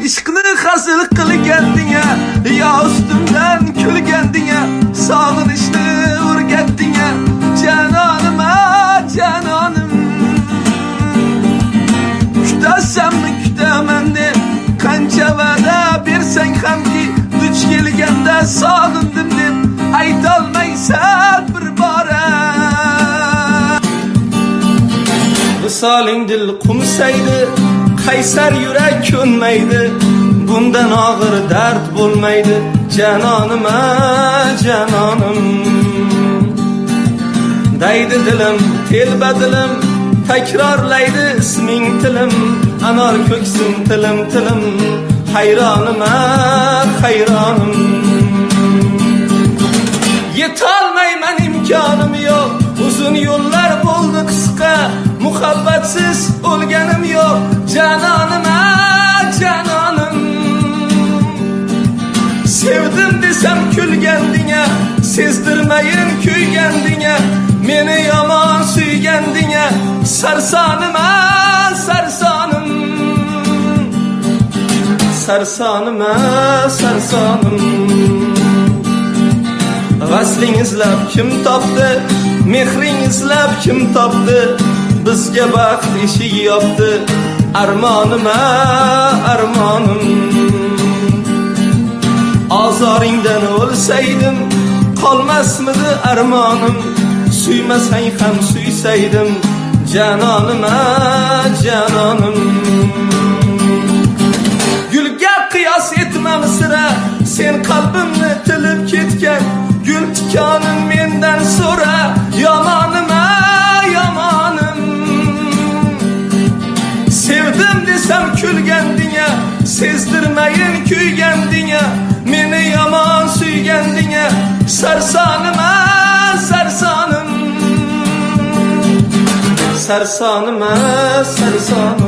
ishqni hazil qilgandinga, yo ustimdan kulgandinga, sog'inishni o'rgatdinga, janonim janonim. Kutasanmi kutaman deb qancha va'da bersang hamki, duch kelganda sog'indim deb aytolmaysan bir bora. Visoling dil qumsaydi, qaysar yurak ko'nmaydi, bundan og'ir dard bo'lmaydi, janonim janonim. Daydi dilim, telba dilim, takrorlaydi isming tilim, anor ko'ksim tilim tilim, hayronim hayronim. Yetolmayman, imkonim yo'q, uzun yo'llar bo'ldi qisqa, muhabbatsiz o'lganim yo'q, janonim janonim. Sevdim desam kulgandinga, sezdirmayin kuygandinga, meni yomon suygandinga, sarsonim sarsonim. Sarsonim sarsonim. Vasling izlab kim topdi, mehring izlab kim topdi, bizga baxt eshik yopdi, armonim armonim. Ozoringdan o'lsaydim, qolmasmidi armonim, suymasang ham suysaydim, janonim janonim. Gulga qiyos etmam sira, sen qalbimni tilib ketgan, gul tikonim mendan so'ra, yomonim yomonim. Sevdim desam kulgandinga, sezdirmayin kuygandinga, meni yomon suygandinga, sarsonim sarsonim. Sarsonim sarsonim.